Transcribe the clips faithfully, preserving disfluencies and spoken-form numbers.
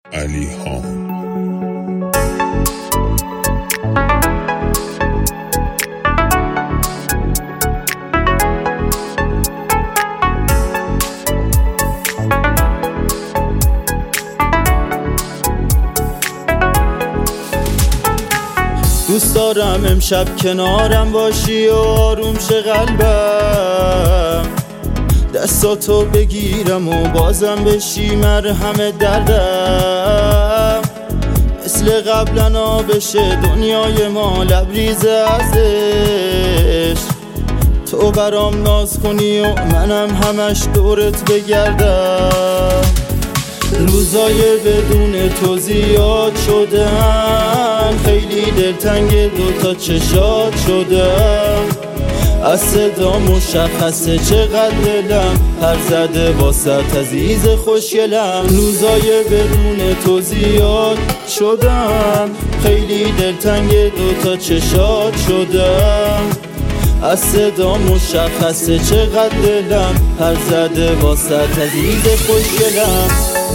علی هام. دوست دارم امشب کنارم باشی و آروم شه قلبم، دستاتو بگیرم و بازم بشی مرهم دردم. مثل قبلا بشه دنیای ما لبریز از عشق، تو برام ناز کنی و منم همش دورت بگردم. روزای بدون تو زیاد شدن، خیلی دلتنگ دوتا چشات شدم. از صدا مشخصه چقدر دلم پر زده واسط عزیز خوشگلم. روزای بدون تو زیاد شدم، خیلی دلتنگ دوتا چشات شدم. از صدا مشخصه چقدر دلم پر زده واسط عزیز خوشگلم.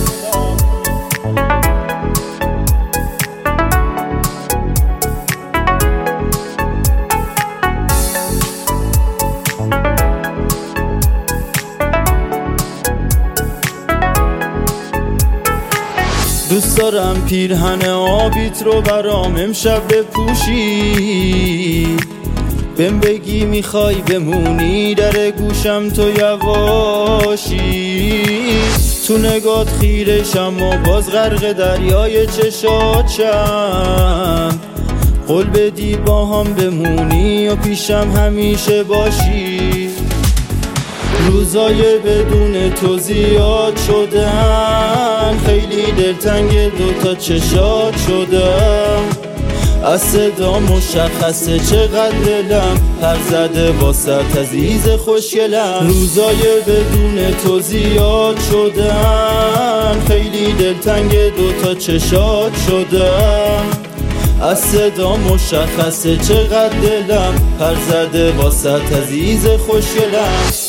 دوست دارم پیرهن آبیت رو برام امشب بپوشی، بهم بگی میخوای بمونی در گوشم تو یواشی. تو نگات خیرشم و باز غرق دریای چشات شم، قول بدی با هم بمونی و پیشم همیشه باشی. روزای بدون تو زیاد شدن، خیلی دلتنگ دوتا چشات شدم. از صدا مشخصه چقدر دلم پر زده واسط عزیز خوشگلم. روزای بدون تو زیاد شدن، خیلی دلتنگ دوتا چشات شدم. از صدا مشخصه چقدر دلم پر زده واسط عزیز خوشگلم.